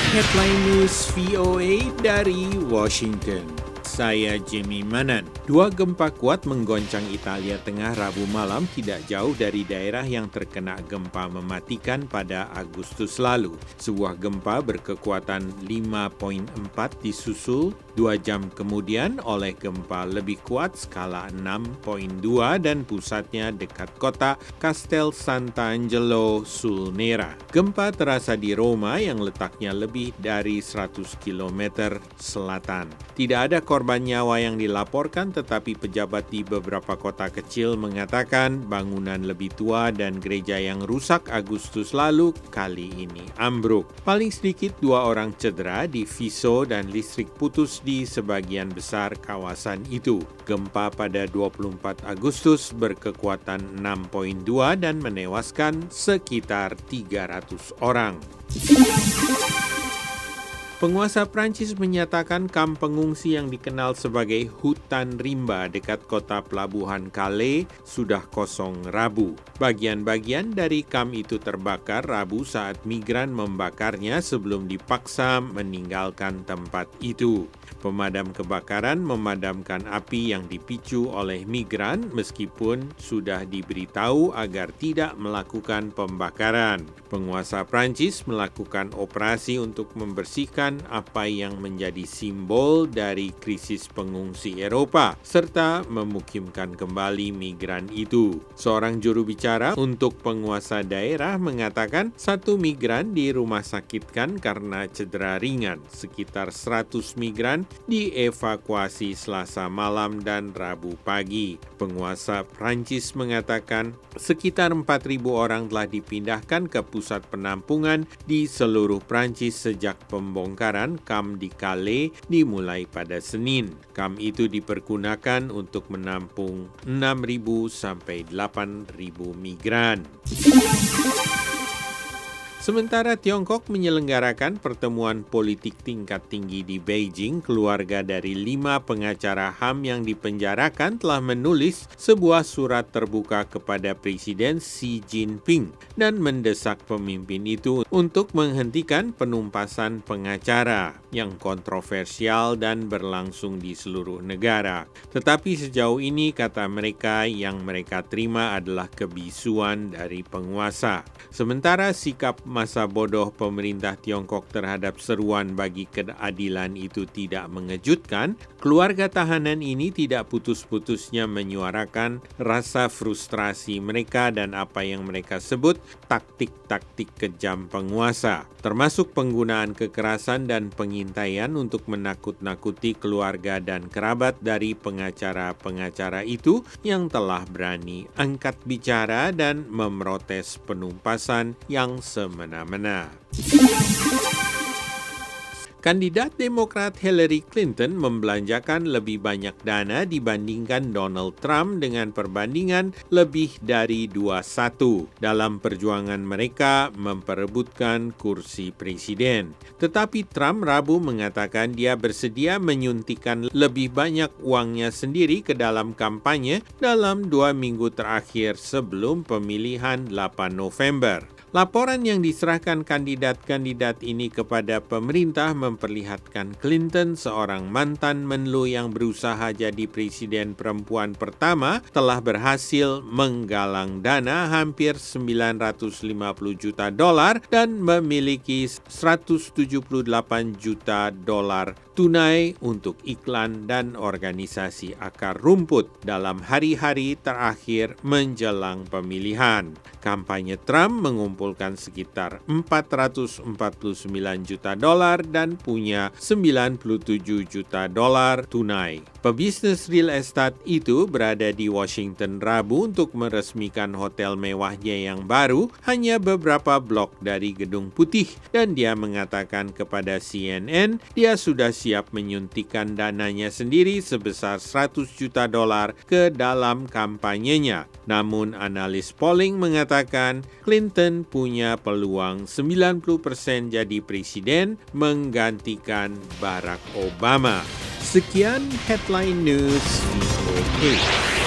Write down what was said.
Headline News VOA dari Washington. Saya Jimmy Manan. Dua gempa kuat menggoncang Italia Tengah Rabu malam tidak jauh dari daerah yang terkena gempa mematikan pada Agustus lalu. Sebuah gempa berkekuatan 5.4 disusul 2 jam kemudian oleh gempa lebih kuat skala 6.2 dan pusatnya dekat kota Castel Sant'Angelo sul Nera. Gempa terasa di Roma yang letaknya lebih dari 100 km selatan. Tidak ada korban nyawa yang dilaporkan, tetapi pejabat di beberapa kota kecil mengatakan bangunan lebih tua dan gereja yang rusak Agustus lalu kali ini ambruk. Paling sedikit 2 orang cedera di Viso dan listrik putus di sebagian besar kawasan itu. Gempa pada 24 Agustus berkekuatan 6.2 dan menewaskan sekitar 300 orang. Penguasa Prancis menyatakan kamp pengungsi yang dikenal sebagai hutan rimba dekat kota pelabuhan Calais sudah kosong Rabu. Bagian-bagian dari kamp itu terbakar Rabu saat migran membakarnya sebelum dipaksa meninggalkan tempat itu. Pemadam kebakaran memadamkan api yang dipicu oleh migran meskipun sudah diberitahu agar tidak melakukan pembakaran. Penguasa Prancis melakukan operasi untuk membersihkan apa yang menjadi simbol dari krisis pengungsi Eropa, serta memukimkan kembali migran itu. Seorang juru bicara untuk penguasa daerah mengatakan 1 migran dirumahsakitkan karena cedera ringan. Sekitar 100 migran dievakuasi Selasa malam dan Rabu pagi. Penguasa Prancis mengatakan sekitar 4.000 orang telah dipindahkan ke pusat penampungan di seluruh Prancis sejak pembongkaran kamp di Calais dimulai pada Senin. Kamp itu dipergunakan untuk menampung 6.000 sampai 8.000 migran. Sementara Tiongkok menyelenggarakan pertemuan politik tingkat tinggi di Beijing, keluarga dari 5 pengacara HAM yang dipenjarakan telah menulis sebuah surat terbuka kepada Presiden Xi Jinping dan mendesak pemimpin itu untuk menghentikan penumpasan pengacara yang kontroversial dan berlangsung di seluruh negara. Tetapi sejauh ini, kata mereka, yang mereka terima adalah kebisuan dari penguasa. Sementara sikap masa bodoh pemerintah Tiongkok terhadap seruan bagi keadilan itu tidak mengejutkan, keluarga tahanan ini tidak putus-putusnya menyuarakan rasa frustrasi mereka dan apa yang mereka sebut taktik-taktik kejam penguasa, termasuk penggunaan kekerasan dan pengintaian untuk menakut-nakuti keluarga dan kerabat dari pengacara-pengacara itu yang telah berani angkat bicara dan memprotes penumpasan yang semena-mena. Kandidat Demokrat Hillary Clinton membelanjakan lebih banyak dana dibandingkan Donald Trump dengan perbandingan lebih dari 2-1 dalam perjuangan mereka memperebutkan kursi presiden. Tetapi Trump Rabu mengatakan dia bersedia menyuntikkan lebih banyak uangnya sendiri ke dalam kampanye dalam 2 minggu terakhir sebelum pemilihan 8 November. Laporan yang diserahkan kandidat-kandidat ini kepada pemerintah memperlihatkan Clinton, seorang mantan menlu yang berusaha jadi presiden perempuan pertama, telah berhasil menggalang dana hampir $950 juta dan memiliki $178 juta tunai untuk iklan dan organisasi akar rumput dalam hari-hari terakhir menjelang pemilihan. Kampanye Trump mengumpulkan sekitar $449 juta dan punya $97 juta tunai. Pebisnis real estate itu berada di Washington Rabu untuk meresmikan hotel mewahnya yang baru hanya beberapa blok dari Gedung Putih, dan dia mengatakan kepada CNN dia sudah siap menyuntikkan dananya sendiri sebesar $100 juta ke dalam kampanyenya. Namun analis polling mengatakan Clinton punya peluang 90% jadi presiden menggantikan Barack Obama. Sekian Headline News VOA.